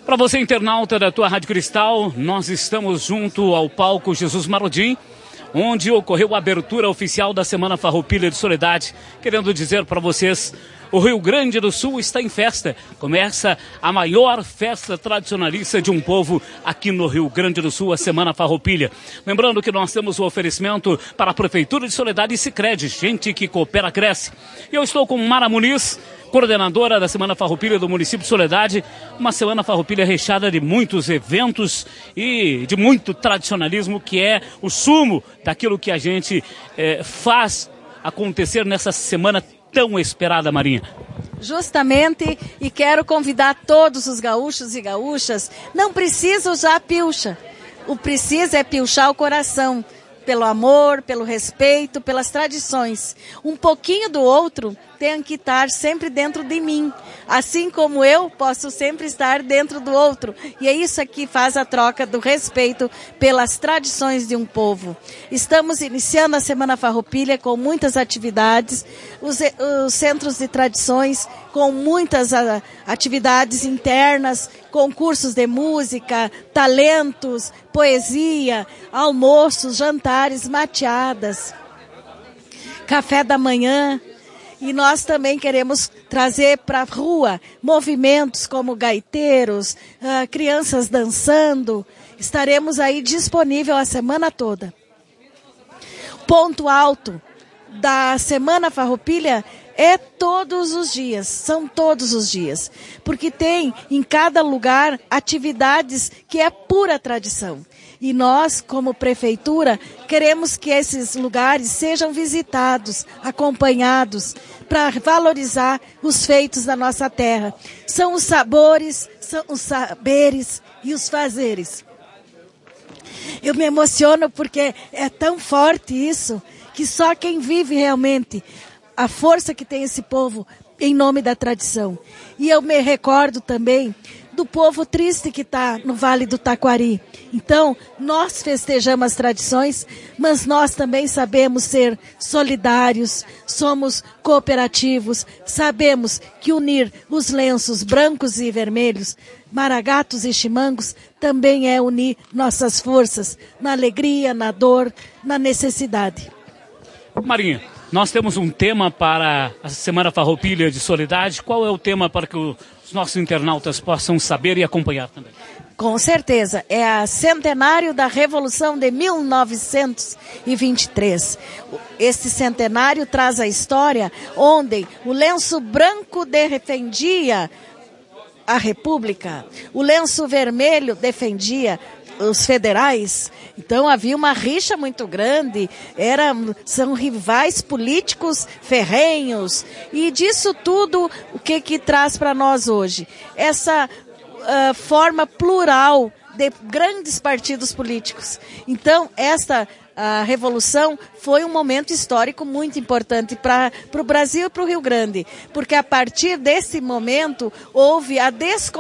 Para você, internauta da tua Rádio Cristal, nós estamos junto ao palco Jesus Marodim, onde ocorreu a abertura oficial da Semana Farroupilha de Soledade. Querendo dizer para vocês, o Rio Grande do Sul está em festa. Começa a maior festa tradicionalista de um povo aqui no Rio Grande do Sul, a Semana Farroupilha. Lembrando que nós temos o oferecimento para a Prefeitura de Soledade e Sicredi, gente que coopera, cresce. E eu estou com Mara Muniz, coordenadora da Semana Farroupilha do município de Soledade, uma Semana Farroupilha recheada de muitos eventos e de muito tradicionalismo, que é o sumo daquilo que a gente faz acontecer nessa semana tão esperada, Marinha. Justamente, e quero convidar todos os gaúchos e gaúchas, não precisa usar pilcha, o preciso é pilchar o coração, pelo amor, pelo respeito, pelas tradições. Um pouquinho do outro tem que estar sempre dentro de mim, assim como eu posso sempre estar dentro do outro. E é isso que faz a troca do respeito pelas tradições de um povo. Estamos iniciando a Semana Farroupilha com muitas atividades, os centros de tradições com muitas atividades internas, concursos de música, talentos, poesia, almoços, jantares, mateadas, café da manhã. E nós também queremos trazer para a rua movimentos como gaiteiros, crianças dançando. Estaremos aí disponível a semana toda. Ponto alto da Semana Farroupilha é todos os dias, são todos os dias. Porque tem em cada lugar atividades que é pura tradição. E nós, como prefeitura, queremos que esses lugares sejam visitados, acompanhados, para valorizar os feitos da nossa terra. São os sabores, são os saberes e os fazeres. Eu me emociono porque é tão forte isso, que só quem vive realmente a força que tem esse povo em nome da tradição. E eu me recordo também do povo triste que está no Vale do Taquari. Então, nós festejamos as tradições, mas nós também sabemos ser solidários, somos cooperativos, sabemos que unir os lenços brancos e vermelhos, maragatos e chimangos, também é unir nossas forças na alegria, na dor, na necessidade. Marinha, nós temos um tema para a Semana Farroupilha de Soledade. Qual é o tema para que os nossos internautas possam saber e acompanhar também? Com certeza, é a centenário da Revolução de 1923. Este centenário traz a história onde o lenço branco defendia a República, o lenço vermelho defendia os federais. Então havia uma rixa muito grande, são rivais políticos ferrenhos. E disso tudo, o que traz para nós hoje? Essa forma plural de grandes partidos políticos. Então, a Revolução foi um momento histórico muito importante para o Brasil e para o Rio Grande, porque a partir desse momento houve a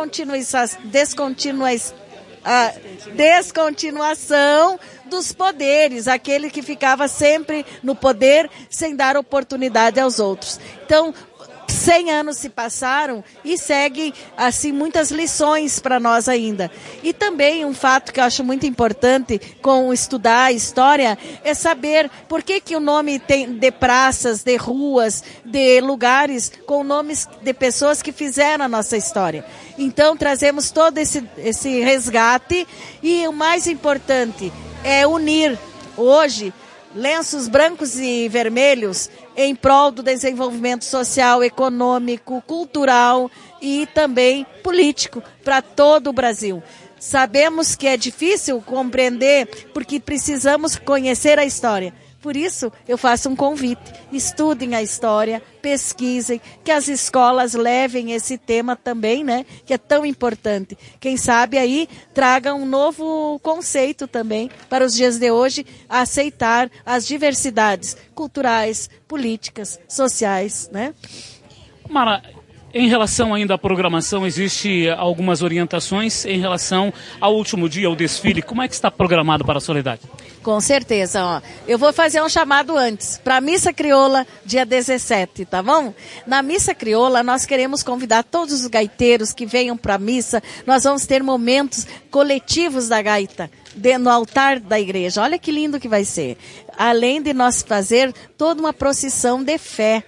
descontinuação dos poderes, aquele que ficava sempre no poder sem dar oportunidade aos outros. Então, 100 anos se passaram e seguem, assim, muitas lições para nós ainda. E também um fato que eu acho muito importante com estudar a história é saber por que o nome tem de praças, de ruas, de lugares com nomes de pessoas que fizeram a nossa história. Então, trazemos todo esse resgate e o mais importante é unir hoje lenços brancos e vermelhos em prol do desenvolvimento social, econômico, cultural e também político para todo o Brasil. Sabemos que é difícil compreender porque precisamos conhecer a história. Por isso, eu faço um convite. Estudem a história, pesquisem, que as escolas levem esse tema também, né? Que é tão importante. Quem sabe aí traga um novo conceito também para os dias de hoje, aceitar as diversidades culturais, políticas, sociais, né? Mara, Em relação ainda à programação, existe algumas orientações em relação ao último dia, ao desfile. Como é que está programado para a Soledade? Com certeza, ó. Eu vou fazer um chamado antes, para a Missa Crioula, dia 17, tá bom? Na Missa Crioula, nós queremos convidar todos os gaiteiros que venham para a missa. Nós vamos ter momentos coletivos da gaita no altar da igreja. Olha que lindo que vai ser. Além de nós fazer toda uma procissão de fé,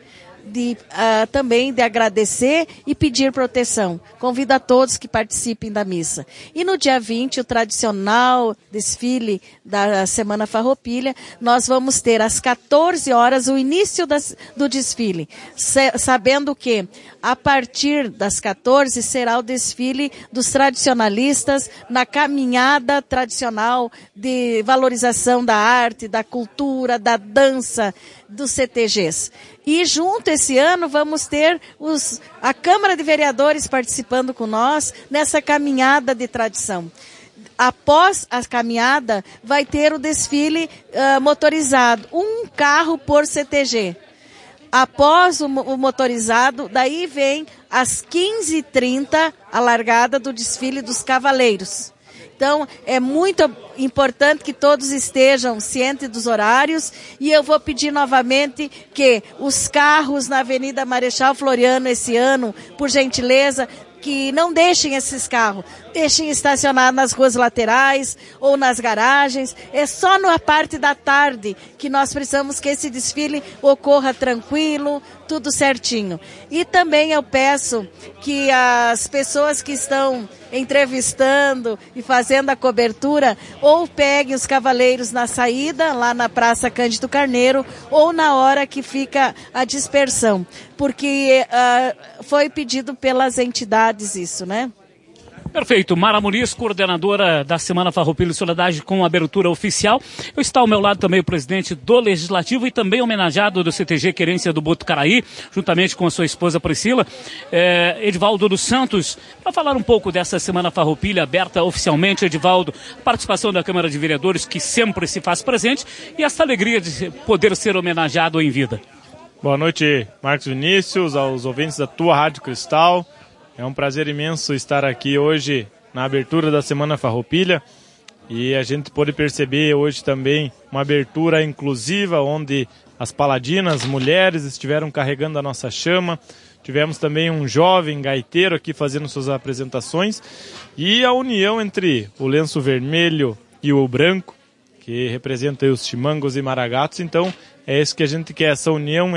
também de agradecer e pedir proteção. Convido a todos que participem da missa. E no dia 20, o tradicional desfile da Semana Farroupilha, nós vamos ter às 14 horas o início do desfile, sabendo que a partir das 14 será o desfile dos tradicionalistas na caminhada tradicional de valorização da arte, da cultura, da dança, dos CTGs. E junto esse ano vamos ter a Câmara de Vereadores participando com nós nessa caminhada de tradição. Após a caminhada vai ter o desfile motorizado, um carro por CTG. Após o motorizado, daí vem às 15h30 a largada do desfile dos cavaleiros. Então, é muito importante que todos estejam cientes dos horários e eu vou pedir novamente que os carros na Avenida Marechal Floriano esse ano, por gentileza, que não deixem esses carros, deixem estacionar nas ruas laterais ou nas garagens. É só na parte da tarde que nós precisamos que esse desfile ocorra tranquilo, tudo certinho. E também eu peço que as pessoas que estão entrevistando e fazendo a cobertura ou peguem os cavaleiros na saída, lá na Praça Cândido Carneiro, ou na hora que fica a dispersão, porque foi pedido pelas entidades isso, né? Perfeito. Mara Muniz, coordenadora da Semana Farroupilha e Soledade com abertura oficial. Eu está ao meu lado também o presidente do Legislativo e também homenageado do CTG Querência do Botucaraí, juntamente com a sua esposa Priscila, Edivaldo dos Santos, para falar um pouco dessa Semana Farroupilha aberta oficialmente. Edivaldo, participação da Câmara de Vereadores, que sempre se faz presente, e essa alegria de poder ser homenageado em vida. Boa noite, Marcos Vinícius, aos ouvintes da tua Rádio Cristal. É um prazer imenso estar aqui hoje na abertura da Semana Farroupilha e a gente pôde perceber hoje também uma abertura inclusiva onde as paladinas, mulheres, estiveram carregando a nossa chama. Tivemos também um jovem gaiteiro aqui fazendo suas apresentações e a união entre o lenço vermelho e o branco, que representa os chimangos e maragatos. Então é isso que a gente quer, essa união,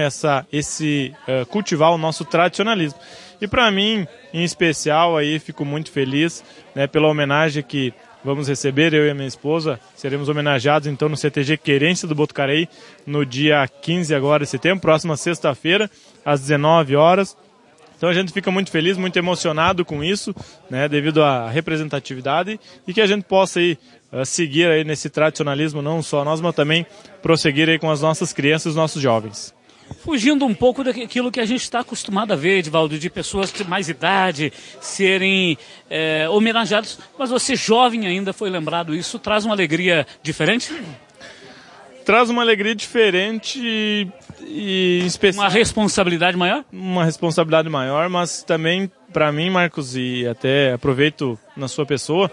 cultivar o nosso tradicionalismo. E para mim, em especial, aí fico muito feliz, né, pela homenagem que vamos receber, eu e a minha esposa. Seremos homenageados então no CTG Querência do Botucaraí no dia 15 agora de setembro, próxima sexta-feira, às 19 horas. Então a gente fica muito feliz, muito emocionado com isso, né, devido à representatividade, e que a gente possa aí seguir aí nesse tradicionalismo, não só nós, mas também prosseguir aí com as nossas crianças e os nossos jovens. Fugindo um pouco daquilo que a gente está acostumado a ver, Edivaldo, de pessoas de mais idade serem homenageados, mas você jovem ainda foi lembrado. Isso traz uma alegria diferente? Traz uma alegria diferente e especial. Uma responsabilidade maior? Uma responsabilidade maior, mas também para mim, Marcos, e até aproveito na sua pessoa,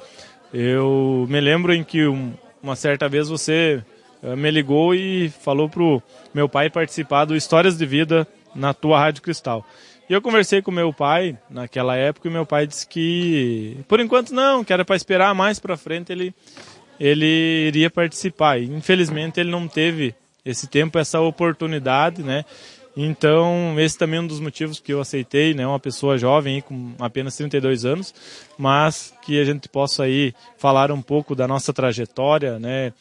eu me lembro em que uma certa vez você me ligou e falou pro meu pai participar do Histórias de Vida na tua Rádio Cristal. E eu conversei com meu pai naquela época e meu pai disse que, por enquanto não, que era para esperar mais para frente ele iria participar. E infelizmente ele não teve esse tempo, essa oportunidade, né? Então esse também é um dos motivos que eu aceitei, né? Uma pessoa jovem aí, com apenas 32 anos, mas que a gente possa aí falar um pouco da nossa trajetória, né?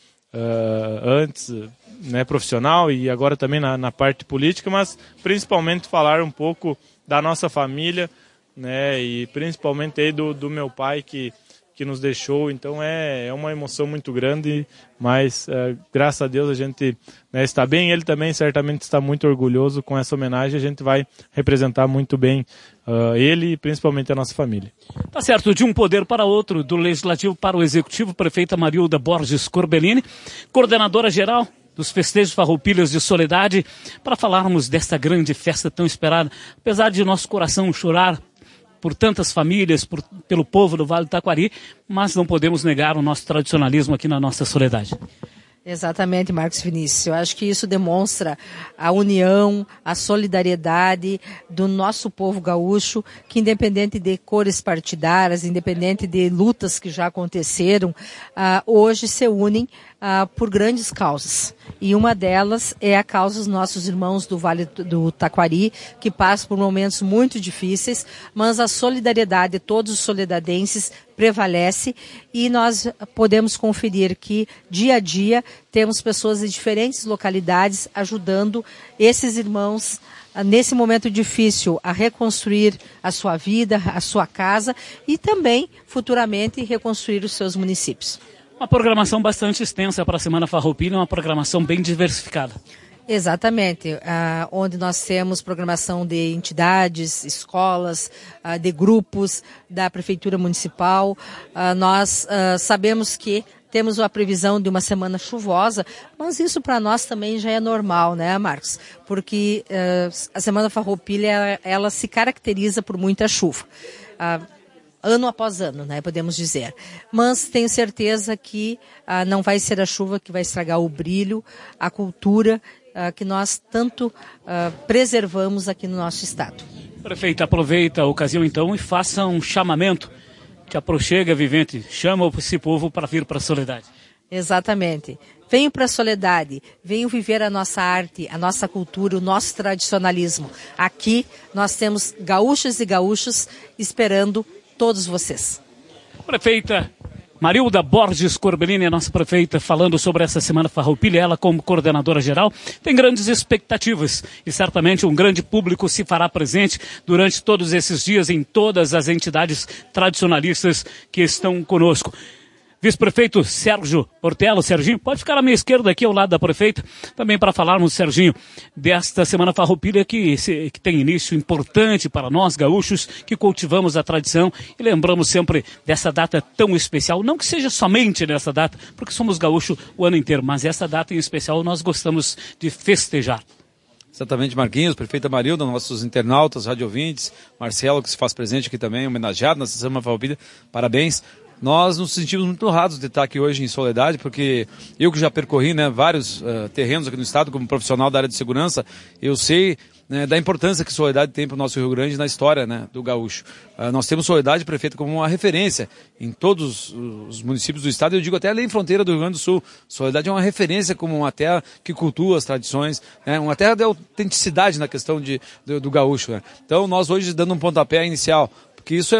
Antes, né, profissional e agora também na parte política, mas principalmente falar um pouco da nossa família, né, e principalmente aí do meu pai que nos deixou. Então é uma emoção muito grande, mas graças a Deus a gente, né, está bem. Ele também certamente está muito orgulhoso com essa homenagem. A gente vai representar muito bem ele e principalmente a nossa família. Tá certo, de um poder para outro, do Legislativo para o Executivo, prefeita Marilda Borges Corbellini, coordenadora geral dos festejos Farroupilhas de Soledade, para falarmos desta grande festa tão esperada. Apesar de nosso coração chorar por tantas famílias, pelo povo do Vale do Taquari, mas não podemos negar o nosso tradicionalismo aqui na nossa Soledade. Exatamente, Marcos Vinícius. Eu acho que isso demonstra a união, a solidariedade do nosso povo gaúcho, que independente de cores partidárias, independente de lutas que já aconteceram, hoje se unem por grandes causas. E uma delas é a causa dos nossos irmãos do Vale do Taquari, que passam por momentos muito difíceis, mas a solidariedade de todos os solidadenses prevalece e nós podemos conferir que dia a dia temos pessoas de diferentes localidades ajudando esses irmãos nesse momento difícil a reconstruir a sua vida, a sua casa e também futuramente reconstruir os seus municípios. Uma programação bastante extensa para a Semana Farroupilha, uma programação bem diversificada. Exatamente, onde nós temos programação de entidades, escolas, de grupos da Prefeitura Municipal. Nós sabemos que temos a previsão de uma semana chuvosa, mas isso para nós também já é normal, né, Marcos? Porque a Semana Farroupilha, ela se caracteriza por muita chuva. Ano após ano, né, podemos dizer. Mas tenho certeza que não vai ser a chuva que vai estragar o brilho, a cultura que nós tanto preservamos aqui no nosso estado. Prefeita, aproveita a ocasião então e faça um chamamento que aproxega, vivente, chama esse povo para vir para a Soledade. Exatamente. Venham para a Soledade, venham viver a nossa arte, a nossa cultura, o nosso tradicionalismo. Aqui nós temos gaúchas e gaúchos esperando todos vocês. Prefeita Marilda Borges Corbellini, a nossa prefeita, falando sobre essa Semana Farroupilha. Ela, como coordenadora geral, tem grandes expectativas e certamente um grande público se fará presente durante todos esses dias em todas as entidades tradicionalistas que estão conosco. Vice-prefeito Sérgio Portela, Serginho, pode ficar à minha esquerda aqui ao lado da prefeita, também para falarmos, Serginho, desta Semana Farroupilha que tem início importante para nós gaúchos, que cultivamos a tradição e lembramos sempre dessa data tão especial, não que seja somente nessa data, porque somos gaúchos o ano inteiro, mas essa data em especial nós gostamos de festejar. Exatamente, Marquinhos, prefeita Marilda, nossos internautas, radiovintes, Marcelo, que se faz presente aqui também, homenageado nessa Semana Farroupilha, parabéns. Nós nos sentimos muito honrados de estar aqui hoje em Soledade, porque eu que já percorri vários terrenos aqui no estado como profissional da área de segurança, eu sei da importância que Soledade tem para o nosso Rio Grande na história do gaúcho. Nós temos Soledade, prefeito, como uma referência em todos os municípios do estado, eu digo até além fronteira do Rio Grande do Sul. Soledade é uma referência como uma terra que cultua as tradições, uma terra de autenticidade na questão do gaúcho. Então nós hoje dando um pontapé inicial, que isso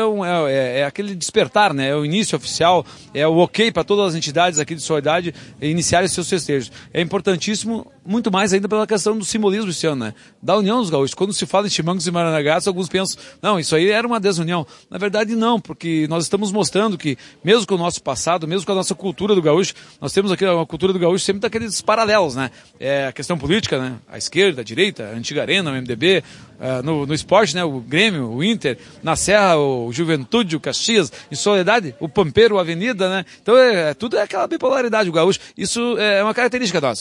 é aquele despertar, é o início oficial, é o ok para todas as entidades aqui de Soledade iniciarem seus festejos. É importantíssimo, muito mais ainda pela questão do simbolismo esse ano, da união dos gaúchos. Quando se fala em Chimangos e Maranagaços, alguns pensam, não, isso aí era uma desunião. Na verdade não, porque nós estamos mostrando que, mesmo com o nosso passado, mesmo com a nossa cultura do gaúcho, nós temos aqui uma cultura do gaúcho sempre daqueles paralelos, É a questão política, a esquerda, a direita, a antiga Arena, o MDB, no esporte, o Grêmio, o Inter, na Serra, o Juventude, o Caxias, em Soledade, o Pampeiro, a Avenida, Então tudo é aquela bipolaridade, o gaúcho. Isso é uma característica nossa.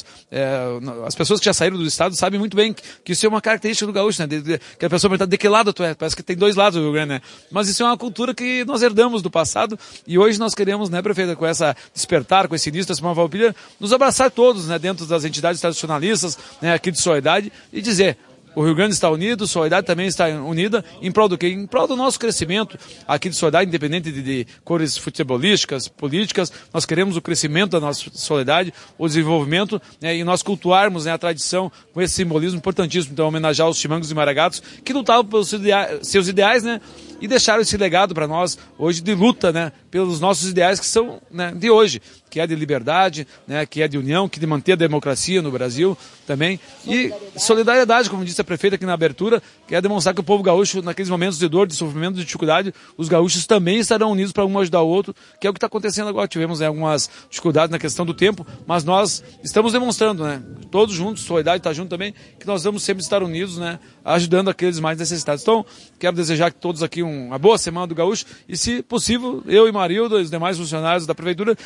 As pessoas que já saíram do estado sabem muito bem que isso é uma característica do gaúcho, que a pessoa pergunta de que lado tu é, parece que tem dois lados do Rio Grande, Mas isso é uma cultura que nós herdamos do passado e hoje nós queremos, prefeita, com essa despertar, com esse início da Semana Farroupilha, nos abraçar todos, dentro das entidades tradicionalistas, aqui de Soledade e dizer: o Rio Grande está unido, Soledade também está unida, em prol do quê? Em prol do nosso crescimento aqui de Soledade, independente de cores futebolísticas, políticas, nós queremos o crescimento da nossa Soledade, o desenvolvimento, e nós cultuarmos a tradição com esse simbolismo importantíssimo, então homenagear os Chimangos e Maragatos, que lutavam pelos seus ideais, e deixaram esse legado para nós hoje de luta, pelos nossos ideais que são de hoje, que é de liberdade, que é de união, que de manter a democracia no Brasil também, e solidariedade, como disse a prefeita aqui na abertura, que é demonstrar que o povo gaúcho, naqueles momentos de dor, de sofrimento, de dificuldade, os gaúchos também estarão unidos para um ajudar o outro, que é o que está acontecendo agora. Tivemos algumas dificuldades na questão do tempo, mas nós estamos demonstrando, todos juntos, Soledade está junto também, que nós vamos sempre estar unidos, ajudando aqueles mais necessitados. Então, quero desejar que todos aqui uma boa Semana do Gaúcho e, se possível, eu e Marilda e os demais funcionários da Prefeitura estaremos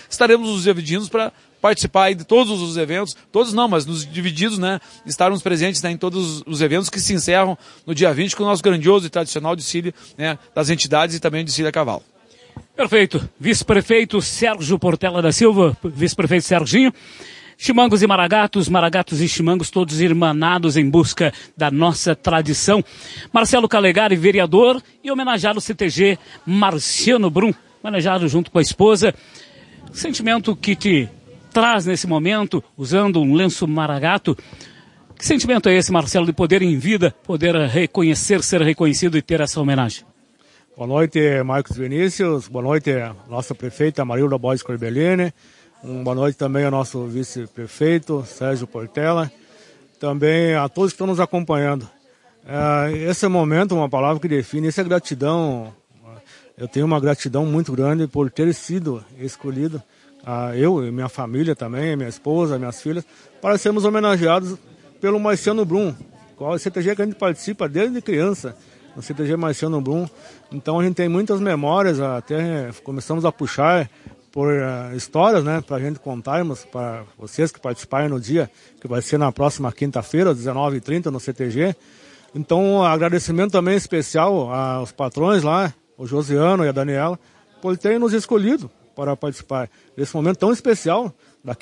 os divididos para participar aí de todos os eventos, todos não, mas nos divididos, né, estarmos presentes, né, em todos os eventos que se encerram no dia 20 com o nosso grandioso e tradicional desfile, né, das entidades e também o desfile a cavalo. Perfeito. Vice-prefeito Sérgio Portela da Silva, vice-prefeito Serginho, chimangos e maragatos, maragatos e chimangos, todos irmanados em busca da nossa tradição. Marcelo Calegari, vereador, e homenageado CTG Marciano Brum, homenageado junto com a esposa. Sentimento que te traz nesse momento, usando um lenço maragato. Que sentimento é esse, Marcelo, de poder em vida, poder reconhecer, ser reconhecido e ter essa homenagem? Boa noite, Marcos Vinícius. Boa noite, nossa prefeita Marilda Bois Corbellini. Boa noite também ao nosso vice-prefeito Sérgio Portela. Também a todos que estão nos acompanhando. Esse momento, uma palavra que define, isso é gratidão. Eu tenho uma gratidão muito grande por ter sido escolhido, eu e minha família também, minha esposa, minhas filhas, para sermos homenageados pelo Marciano Brum, qual é o CTG que a gente participa desde criança, no CTG Marciano Brum. Então a gente tem muitas memórias, até começamos a puxar por histórias, né, para a gente contarmos para vocês que participarem no dia, que vai ser na próxima quinta-feira, 19h30, no CTG. Então, agradecimento também especial aos patrões lá, o Josiano e a Daniela, por terem nos escolhido para participar desse momento tão especial da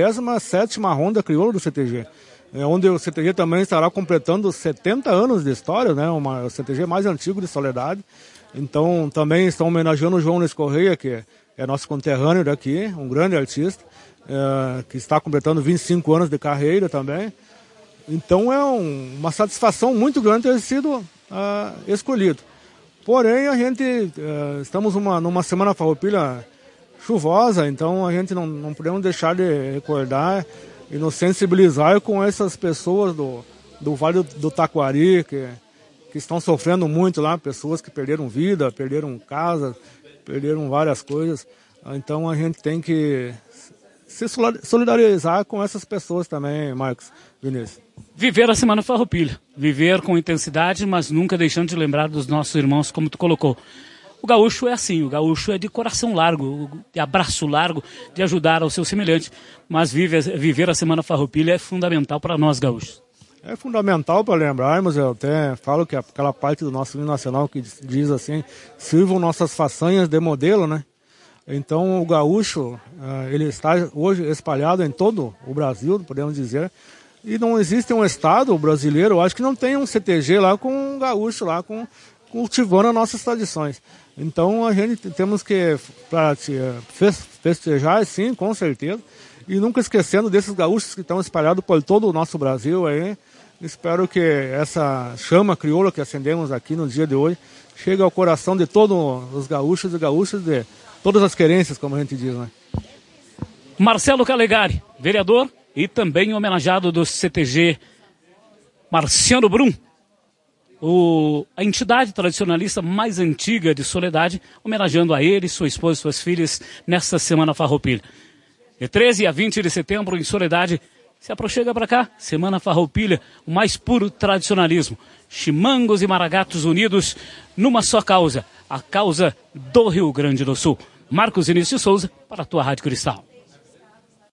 57ª Ronda Crioula do CTG, onde o CTG também estará completando 70 anos de história, né, o CTG mais antigo de Soledade. Então também estão homenageando o João Luiz Correia, que é nosso conterrâneo daqui, um grande artista, que está completando 25 anos de carreira também. Então é uma satisfação muito grande ter sido escolhido. Porém, a gente estamos numa semana farroupilha chuvosa, então a gente não podemos deixar de recordar e nos sensibilizar com essas pessoas do Vale do Taquari, que estão sofrendo muito lá, pessoas que perderam vida, perderam casa, perderam várias coisas. Então a gente tem que se solidarizar com essas pessoas também, Marcos Vinícius. Viver a Semana Farroupilha, viver com intensidade, mas nunca deixando de lembrar dos nossos irmãos, como tu colocou. O gaúcho é assim, o gaúcho é de coração largo, de abraço largo, de ajudar ao seu semelhante, mas viver a Semana Farroupilha é fundamental para nós gaúchos. É fundamental para lembrarmos, eu até falo que aquela parte do nosso hino nacional que diz assim, sirvam nossas façanhas de modelo, né? Então o gaúcho, ele está hoje espalhado em todo o Brasil, podemos dizer, e não existe um estado brasileiro, eu acho que não tem um CTG lá com um gaúcho lá, cultivando as nossas tradições. Então a gente temos que festejar, sim, com certeza, e nunca esquecendo desses gaúchos que estão espalhados por todo o nosso Brasil aí. Espero que essa chama crioula que acendemos aqui no dia de hoje chegue ao coração de todos os gaúchos e gaúchas de todas as querências, como a gente diz, né? Marcelo Calegari, vereador e também homenageado do CTG Marciano Brum, a entidade tradicionalista mais antiga de Soledade, homenageando a ele, sua esposa e suas filhas nesta Semana Farroupilha. De 13 a 20 de setembro, em Soledade, se aproxima para cá, Semana Farroupilha, o mais puro tradicionalismo. Chimangos e maragatos unidos numa só causa, a causa do Rio Grande do Sul. Marcos Vinícius Souza, para a tua Rádio Cristal.